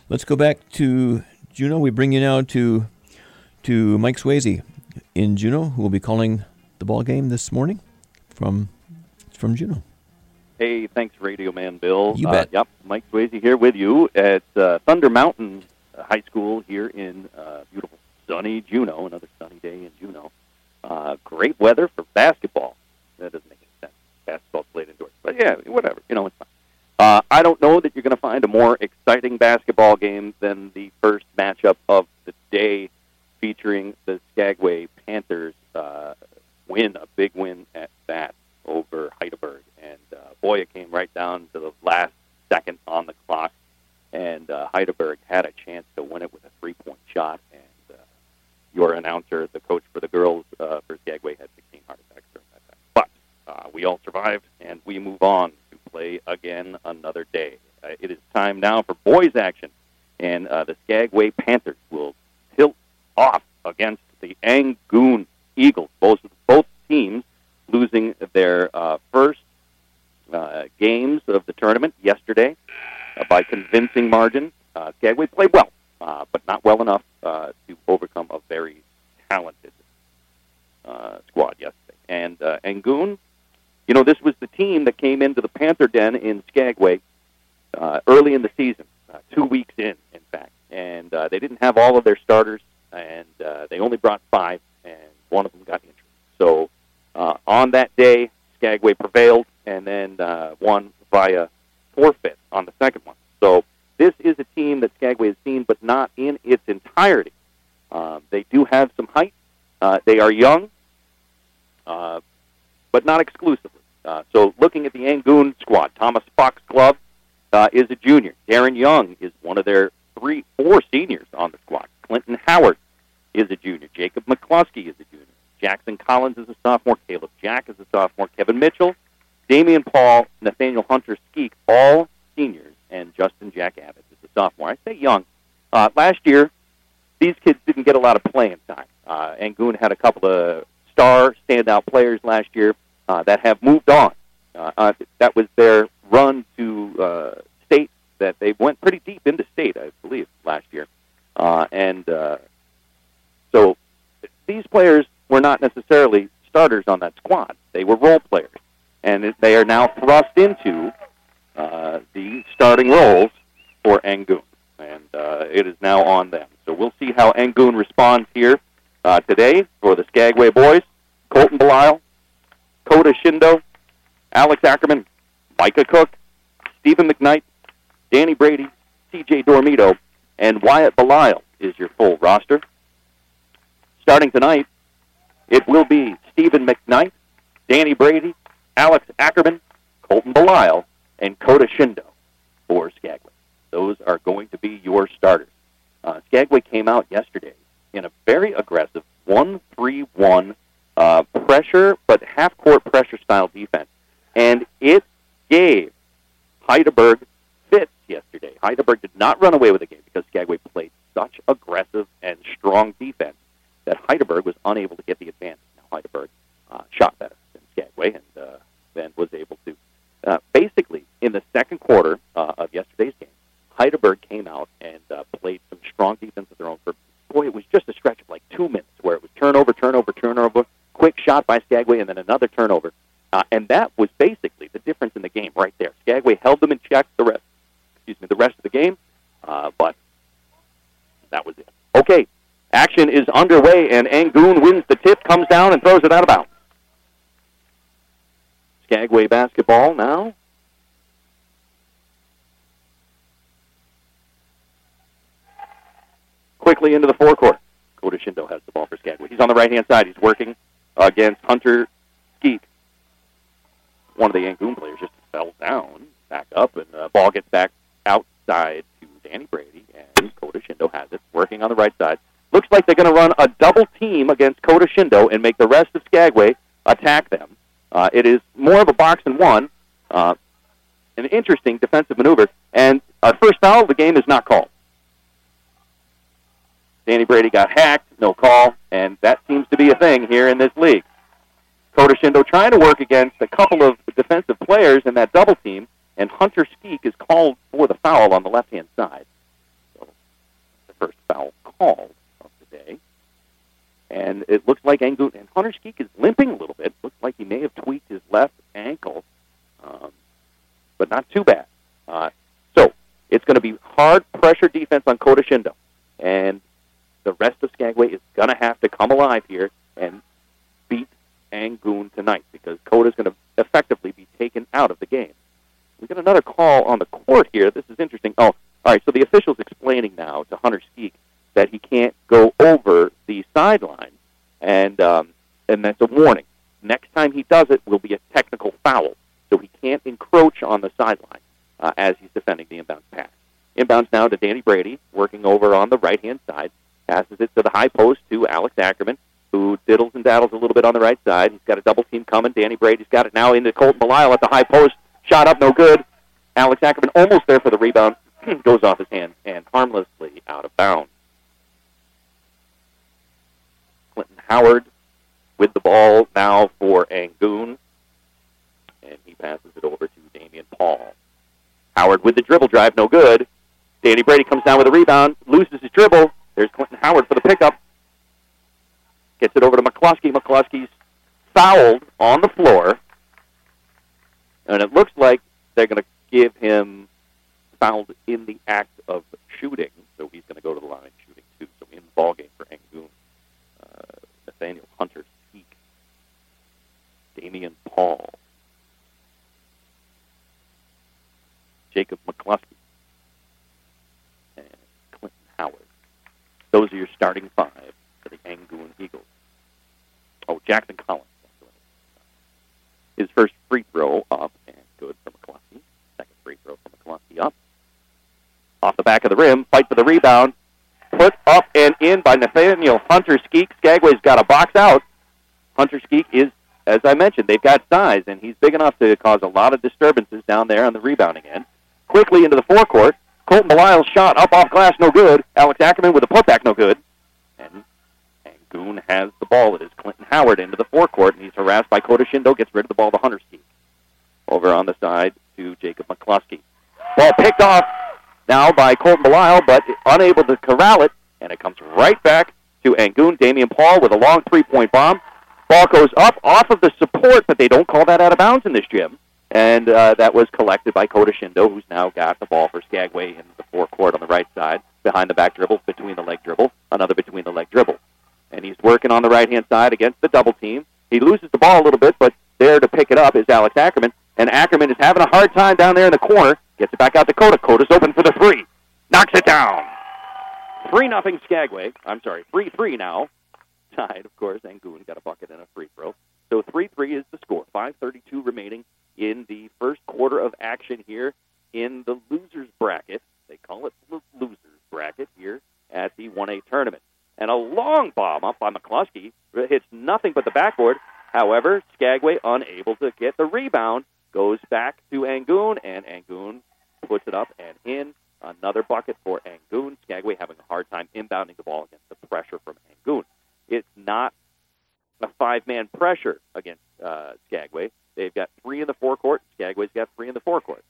Let's go back to Juneau. We bring you now to Mike Swayze in Juneau, who will be calling the ball game this morning from Juneau. Hey, thanks, Radio Man Bill. You bet. Yep, Mike Swayze here with you at Thunder Mountain High School here in beautiful sunny Juneau, another sunny day in Juneau. Great weather for basketball. That doesn't make any sense. Basketball's played indoors. But yeah, whatever. It's fine. I don't know that you're going to find a more exciting basketball game than the first matchup of the day featuring the Skagway Panthers win, a big win at that over Heidelberg. And boy, it came right down to the last second on the clock. And Heidelberg had a chance to win it with a three-point shot. And your announcer, the coach for the girls for Skagway, had 16 heart attacks during that time. But we all survived, and we move on to play again another day. It is time now for boys action. And the Skagway Panthers will tilt off against the Angoon Eagles. Both teams losing their first games of the tournament yesterday by convincing margin. Skagway played well, but not well enough to overcome a very talented squad yesterday. And Angoon, this was the team that came into the Panther Den in Skagway early in the season, 2 weeks in fact. And they didn't have all of their starters, and they only brought 5, and one of them got injured. So on that day, Skagway prevailed and then won via forfeit on the second one. So this is a team that Skagway has seen, but not in its entirety. They do have some height. They are young, but not exclusively. So looking at the Angoon squad, Thomas Foxglove is a junior. Darren Young is one of their 4 seniors on the squad. Clinton Howard is a junior. Jacob McCluskey is a junior. Jackson Collins is a sophomore. Caleb Jack is a sophomore. Kevin Mitchell, Damian Paul, Nathaniel Hunter Skeek, all seniors, and Justin Jack Abbott is a sophomore. I say young. Last year, these kids didn't get a lot of playing time. Angoon had a couple of star standout players last year that have moved on. That was their run to state. That they went pretty deep into state, I believe, last year. So these players were not necessarily starters on that squad. They were role players. And they are now thrust into the starting roles for Angoon. And it is now on them. So we'll see how Angoon responds here today for the Skagway boys. Colton Belisle, Kota Shindo, Alex Ackerman, Micah Cook, Stephen McKnight, Danny Brady, C.J. Dormito, and Wyatt Belisle is your full roster. Starting tonight, it will be Stephen McKnight, Danny Brady, Alex Ackerman, Colton Belisle, and Kota Shindo for Skagway. Those are going to be your starters. Skagway came out yesterday in a very aggressive 1-3-1 pressure, but half-court pressure-style defense. And it gave Heidelberg fits yesterday. Heidelberg did not run away with the game because Skagway played such aggressive and strong defense that Heidelberg was unable to get the advantage. Now, Heidelberg shot better than Skagway and then was able to. Basically, in the second quarter of yesterday's game, Heidelberg came out and played some strong defense of their own. Boy, it was just a stretch of like 2 minutes where it was turnover, quick shot by Skagway, and then another turnover. And that was basically the difference in the game right there. Skagway held them in check the rest of the game, but that was it. Okay, action is underway, and Angoon wins the tip, comes down, and throws it out of bounds. Skagway basketball now. Quickly into the forecourt. Kota Shindo has the ball for Skagway. He's on the right-hand side. He's working against Hunter Skeek. One of the Angoon players just fell down, back up, and the ball gets back outside to Danny Brady, and Kota Shindo has it, working on the right side. Looks like they're going to run a double team against Kota Shindo and make the rest of Skagway attack them. It is more of a box and one, an interesting defensive maneuver, and our first foul of the game is not called. Danny Brady got hacked, no call, and that seems to be a thing here in this league. Kota Shindo trying to work against a couple of defensive players in that double team, and Hunter Skeek is called for the foul on the left-hand side. So it looks like Angoon, and Hunter Skeek is limping a little bit. Looks like he may have tweaked his left ankle, but not too bad. So it's going to be hard pressure defense on Kota Shindo, and the rest of Skagway is going to have to come alive here and beat Angoon tonight, because Kota's going to effectively be taken out of the game. We got another call on the court here. This is interesting. Oh, all right, so the official's explaining now to Hunter Skeek that he can't go over the sideline, and that's a warning. Next time he does it will be a technical foul, so he can't encroach on the sideline as he's defending the inbound pass. Inbounds now to Danny Brady, working over on the right-hand side, passes it to the high post to Alex Ackerman, who diddles and daddles a little bit on the right side. He's got a double team coming. Danny Brady's got it now into Colton Belisle at the high post. Shot up, no good. Alex Ackerman almost there for the rebound. Goes off his hand and harmlessly out of bounds. Clinton Howard with the ball now for Angoon. And he passes it over to Damian Paul. Howard with the dribble drive, no good. Danny Brady comes down with a rebound, loses his dribble. There's Clinton Howard for the pickup. Gets it over to McCluskey. McCluskey's fouled on the floor. And it looks like they're going to give him fouled in the act of shooting. So he's going to go to the line shooting too. So in the ballgame for Angoon, Nathaniel Hunter Skeek, Damian Paul, Jacob McCluskey, and Clinton Howard. Those are your starting five for the Angoon Eagles. Oh, Jackson Collins. His first free throw up and good for McCluskey. Second free throw for McCluskey up. Off the back of the rim, fight for the rebound. Put up and in by Nathaniel Hunter Skeek. Skagway's got a box out. Hunter Skeek is, as I mentioned, they've got size, and he's big enough to cause a lot of disturbances down there on the rebounding end. Quickly into the forecourt. Colton Belisle's shot up off glass, no good. Alex Ackerman with a putback, no good. And Angoon has the ball. It is Clinton Howard into the forecourt, and he's harassed by Kota Shindo, gets rid of the ball to Hunter Skeek. Over on the side to Jacob McCluskey. Ball picked off now by Colton Belisle, but unable to corral it, and it comes right back to Angoon. Damian Paul with a long three-point bomb. Ball goes up off of the support, but they don't call that out of bounds in this gym. And that was collected by Kota Shindo, who's now got the ball for Skagway in the forecourt on the right side, behind the back dribble, between the leg dribble, another between the leg dribble. And he's working on the right-hand side against the double team. He loses the ball a little bit, but there to pick it up is Alex Ackerman. And Ackerman is having a hard time down there in the corner. Gets it back out to Kota. Kota's open for the three. Knocks it down. 3-0 Skagway. I'm sorry, 3-3 now. Tied, of course. Angoon got a bucket and a free throw. So 3-3 is the score. 5:32 remaining in the first quarter of action here in the losers bracket. They call it the losers bracket here at the 1A tournament. And a long bomb up by McCluskey hits nothing but the backboard. However, Skagway unable to get the rebound. Goes back to Angoon, and Angoon puts it up and in. Another bucket for Angoon. Skagway having a hard time inbounding the ball against the pressure from Angoon. It's not a five-man pressure against Skagway. They've got three in the forecourt. Skagway's got three in the forecourt.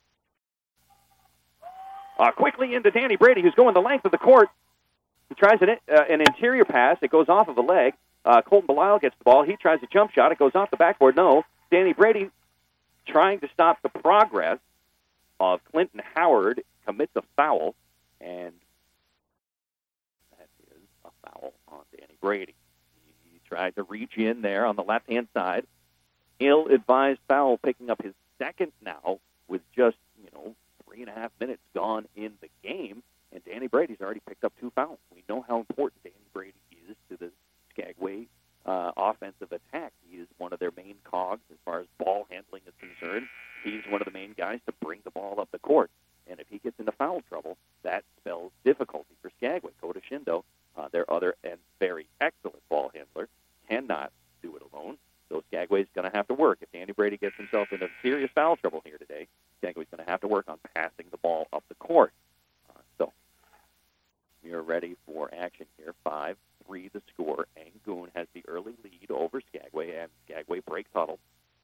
Quickly into Danny Brady, who's going the length of the court. He tries an interior pass. It goes off of a leg. Colton Belisle gets the ball. He tries a jump shot. It goes off the backboard. No. Danny Brady, trying to stop the progress of Clinton Howard, commits a foul, and that is a foul on Danny Brady. He tried to reach in there on the left-hand side. Ill-advised foul, picking up his second now with just, 3.5 minutes gone in the game, and Danny Brady's already picked up 2 fouls. We know how important Danny Brady is to the Skagway offensive attack. He is one of their main cogs as far as ball handling is concerned. He's one of the main guys to bring the ball up the court. And if he gets into foul trouble, that spells difficulty for Skagway. Kota Shindo, their other and very excellent ball handler, cannot do it alone. So Skagway's going to have to work. If Danny Brady gets himself into serious foul trouble here today, Skagway's going to have to work on passing the ball up the court. So we are ready for action here. 5-3 the score. Angoon has the early lead over Skagway, and Skagway breaks huddle.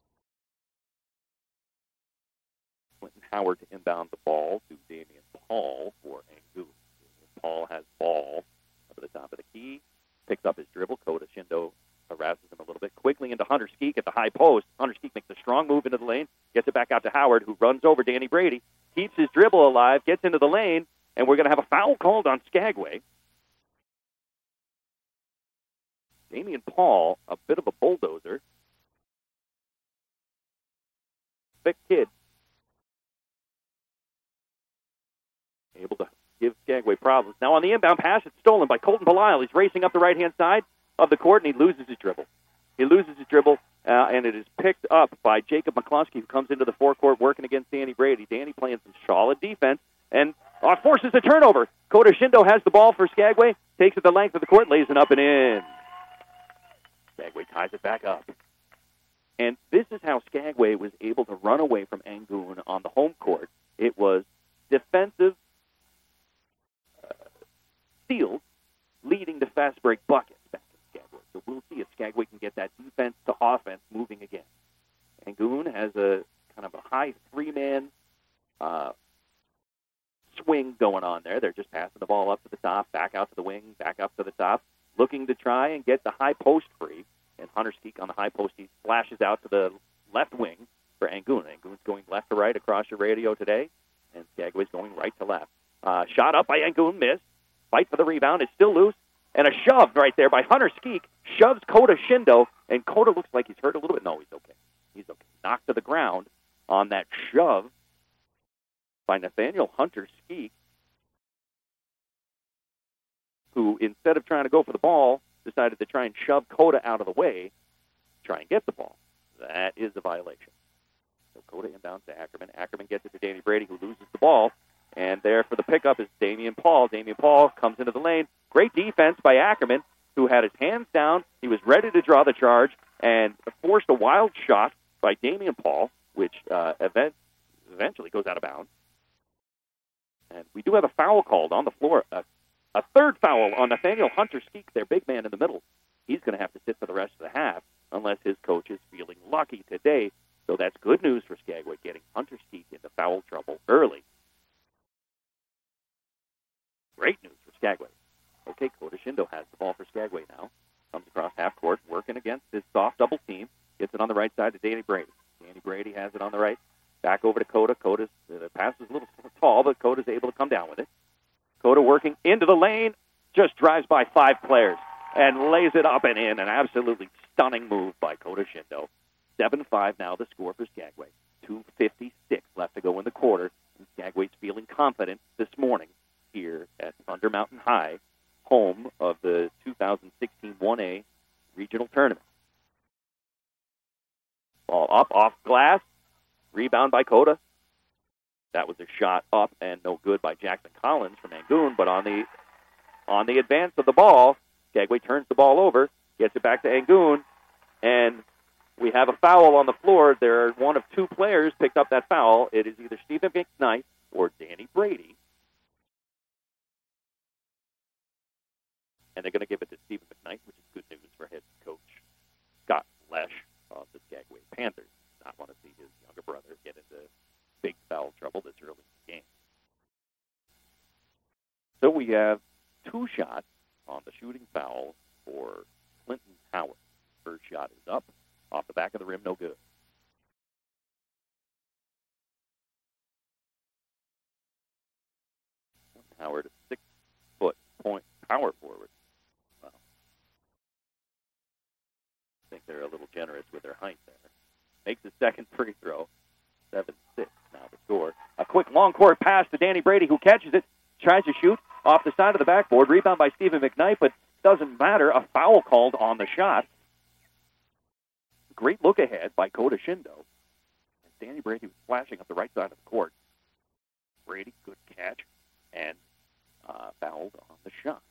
Clinton Howard to inbound the ball to Damian Paul for Angoon. Damian Paul has ball over the top of the key. Picks up his dribble. Kota Shindo Skeek at the high post. Hunter Skeek makes a strong move into the lane, gets it back out to Howard, who runs over Danny Brady, keeps his dribble alive, gets into the lane, and we're going to have a foul called on Skagway. Damian Paul, a bit of a bulldozer. Thick kid. Able to give Skagway problems. Now on the inbound pass, it's stolen by Colton Belisle. He's racing up the right-hand side of the court, and he loses his dribble. And it is picked up by Jacob McCluskey, who comes into the forecourt working against Danny Brady. Danny playing some solid defense and forces a turnover. Kota Shindo has the ball for Skagway, takes it the length of the court, lays it up and in. Skagway ties it back up. And this is how Skagway was able to run away from Angoon on the home court. It was defensive steals leading to fast break buckets back in Skagway. So we'll see if Skagway can get that defense to offense moving again. Angoon has a kind of a high three-man swing going on there. They're just passing the ball up to the top, back out to the wing, back up to the top, looking to try and get the high post free. And Hunter Skeek on the high post, he flashes out to the left wing for Angoon. Angoon's going left to right across your radio today, and Skagway's going right to left. Shot up by Angoon, missed. Fight for the rebound. It's still loose. And a shove right there by Hunter Skeek. Shoves Kota Shindo, and Kota looks like he's hurt a little bit. No, he's okay. He's okay. Knocked to the ground on that shove by Nathaniel Hunter Skeek, who, instead of trying to go for the ball, decided to try and shove Kota out of the way, try and get the ball. That is a violation. So Kota inbounds to Ackerman. Ackerman gets it to Danny Brady, who loses the ball. And there for the pickup is Damian Paul. Damian Paul comes into the lane. Great defense by Ackerman, who had his hands down. He was ready to draw the charge and forced a wild shot by Damian Paul, which eventually goes out of bounds. And we do have a foul called on the floor. A third foul on Nathaniel Hunter Skeek, their big man in the middle. He's going to have to sit for the rest of the half unless his coach is feeling lucky today. So that's good news for Skagway, getting Hunter Skeek into foul trouble early. Great news for Skagway. Okay, Kota Shindo has the ball for Skagway now. Comes across half court, working against his soft double team. Gets it on the right side to Danny Brady. Danny Brady has it on the right. Back over to Kota. Kota's pass is a little tall, but Kota's able to come down with it. Kota working into the lane, just drives by 5 players and lays it up and in. An absolutely stunning move by Kota Shindo. 7-5 now the score for Skagway. 2:56 left to go in the quarter. And Skagway's feeling confident this morning here at Thunder Mountain High, home of the 2016 1A regional tournament. Ball up, off glass. Rebound by Kota. That was a shot up and no good by Jackson Collins from Angoon, but on the advance of the ball, Skagway turns the ball over, gets it back to Angoon, and we have a foul on the floor. There are one of 2 players picked up that foul. It is either Stephen McKnight or Danny Brady. And they're going to give it to Stephen McKnight, which is good news for head coach Scott Lesh of the Skagway Panthers. Not want to see his younger brother get into big foul trouble this early in the game. So we have 2 shots on the shooting foul for Clinton Howard. First shot is up, off the back of the rim, no good. Clinton Howard, a 6-foot point power forward. Well, I think they're a little generous with their height there. Makes his second free throw. 7-6 now the score. A quick long court pass to Danny Brady, who catches it, tries to shoot off the side of the backboard. Rebound by Stephen McKnight, but doesn't matter. A foul called on the shot. Great look ahead by Kota Shindo. And Danny Brady was flashing up the right side of the court. Brady, good catch, and fouled on the shot.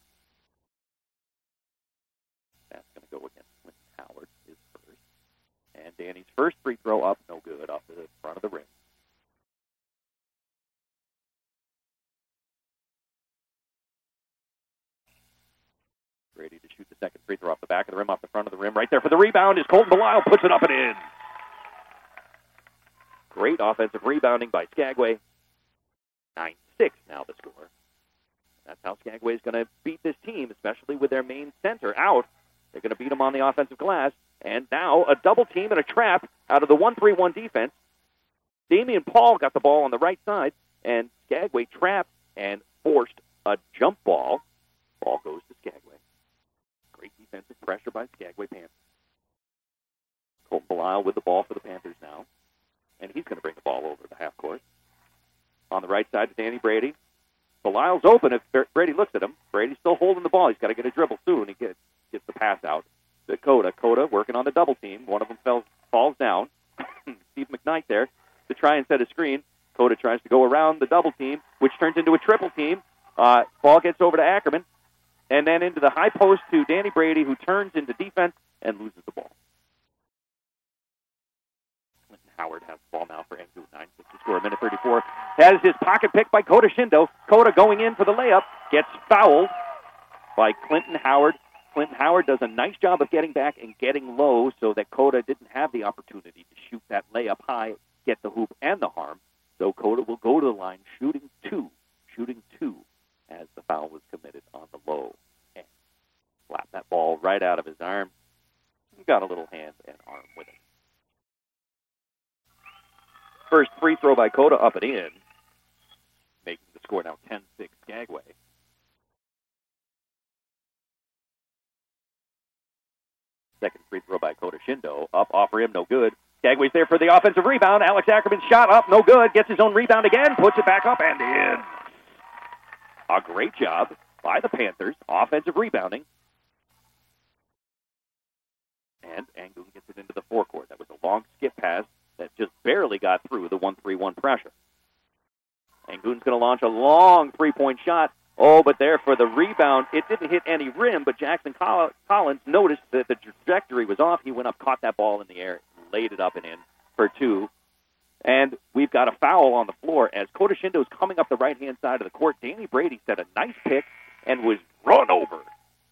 That's going to go against Clinton Howard, his first. And Danny's first free throw up, no good, off the front of the rim. Brady to shoot the second free throw off the back of the rim, off the front of the rim. Right there for the rebound is Colton Belisle, puts it up and in. Great offensive rebounding by Skagway. 9-6 now the score. That's how Skagway is going to beat this team, especially with their main center out. They're going to beat them on the offensive glass. And now a double team and a trap out of the 1-3-1 defense. Damian Paul got the ball on the right side, and Skagway trapped and forced a jump ball. Ball goes to Skagway. Great defensive pressure by Skagway Panthers. Colton Belisle with the ball for the Panthers now. And he's going to bring the ball over the half court. On the right side to Danny Brady. Belisle's open if Brady looks at him. Brady's still holding the ball. He's got to get a dribble soon. He gets the pass out to Coda. Coda working on the double team. One of them falls down. Steve McKnight there to try and set a screen. Coda tries to go around the double team, which turns into a triple team. Ball gets over to Ackerman. And then into the high post to Danny Brady, who turns into defense and loses the ball. Clinton Howard has the ball now for Angoon. 9-6 to score, a minute 34. That is his pocket pick by Coda Shindo. Coda going in for the layup, gets fouled by Clinton Howard. Clinton Howard does a nice job of getting back and getting low so that Coda didn't have the opportunity to shoot that layup high, get the hoop and the harm. So Coda will go to the line shooting two as the foul was committed on the low end. Slapped that ball right out of his arm. He got a little hand and arm with it. First free throw by Coda up and in, making the score now 10-6 Skagway. Second free throw by Coda Shindo. Up, off rim, no good. Skagway's there for the offensive rebound. Alex Ackerman shot up, no good. Gets his own rebound again, puts it back up and in. A great job by the Panthers, offensive rebounding. And Angoon gets it into the forecourt. That was a long skip pass that just barely got through the 1-3-1 pressure. Angoon's going to launch a long three-point shot. Oh, but there for the rebound, it didn't hit any rim, but Jackson Collins noticed that the trajectory was off. He went up, caught that ball in the air, laid it up and in for two. And we've got a foul on the floor as Coda Shindo is coming up the right-hand side of the court. Danny Brady set a nice pick and was run over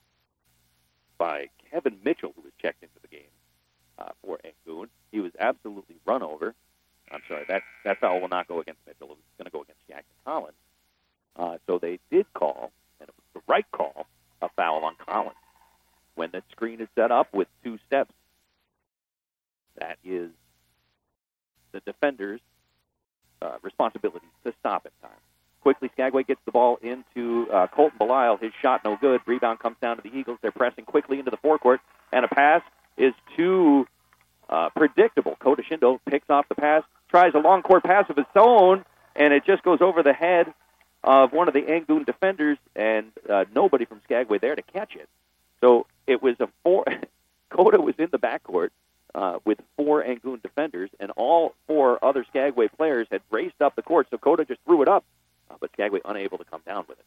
by Kevin Mitchell, who was checked into the game for Angoon. He was absolutely run over. I'm sorry, that foul will not go against Mitchell. It was going to go against Jackson Collins. So they did call, and it was the right call, a foul on Collins. When the screen is set up with 2 steps, that is the defender's responsibility to stop in time. Quickly, Skagway gets the ball into Colton Belisle. His shot no good. Rebound comes down to the Eagles. They're pressing quickly into the forecourt, and a pass is too predictable. Coda Shindo picks off the pass, tries a long court pass of his own, and it just goes over the head of one of the Angoon defenders, and nobody from Skagway there to catch it. So it was a Coda was in the backcourt with 4 Angoon defenders, and all 4 other Skagway players had raced up the court, so Coda just threw it up, but Skagway unable to come down with it.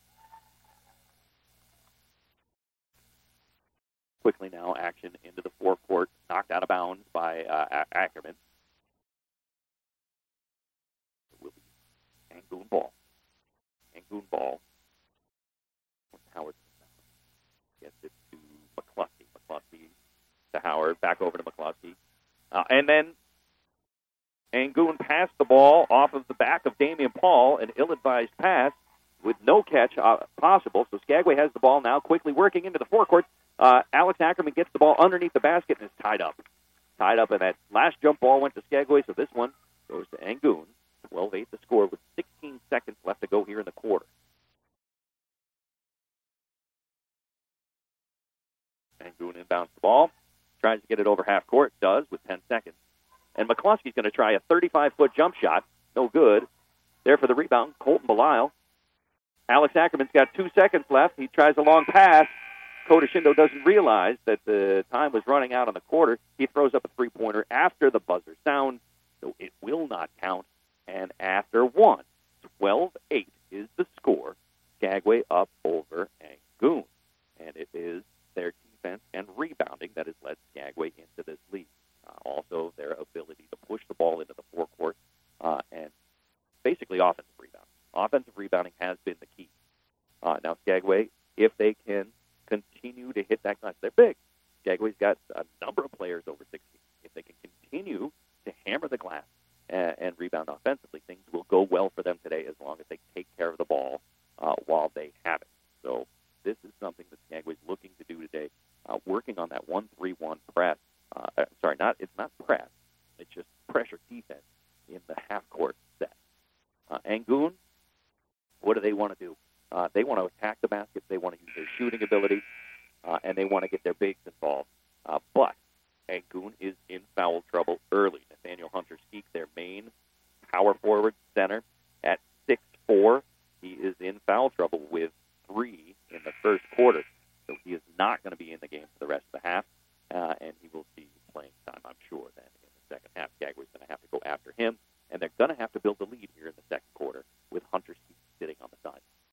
Quickly now, action into the forecourt, knocked out of bounds by Ackerman. It will be Angoon ball. Angoon ball. Howard gets it to McCluskey. McCluskey to Howard, back over to McCluskey. And then Angoon passed the ball off of the back of Damian Paul, an ill-advised pass with no catch possible. So Skagway has the ball now, quickly working into the forecourt. Alex Ackerman gets the ball underneath the basket and is tied up. Tied up, and that last jump ball went to Skagway, so this one goes to Angoon. 12-8 the score with 16 seconds left to go here in the quarter. Angoon inbounds the ball, tries to get it over half court, does with 10 seconds. And McCluskey's going to try a 35-foot jump shot. No good. There for the rebound, Colton Belisle. Alex Ackerman's got 2 seconds left. He tries a long pass. Coda Shindo doesn't realize that the time was running out on the quarter. He throws up a three-pointer after the buzzer sounds, so it will not count. And after 1, 12-8 is the score. Skagway up over Angoon. And it is their defense and rebounding that has led Skagway into this lead. Also, their ability to push the ball into the forecourt and basically offensive rebounding. Offensive rebounding has been the key. Now, Skagway, if they can continue to hit that glass, they're big. Skagway's got a number of players over 60. If they can continue to hammer the glass and rebound offensively, things will go well for them today as long as they take care of the ball while they have it. So this is something that Skagway's looking to do today, working on that 1-3-1 press It's not press. It's just pressure defense in the half-court set. Angoon, what do they want to do? They want to attack the basket. They want to use their shooting ability, and they want to get their bigs involved. But Angoon is in foul trouble early. Nathaniel Hunter-Skeek, their main power forward center, at 6'4", he is in foul trouble with 3 in the first quarter. So he is not going to be in the game for the rest of the half, and he will see playing time, I'm sure, then in the second half. Gagway's going to have to go after him, and they're going to have to build a lead here in the second quarter with Hunter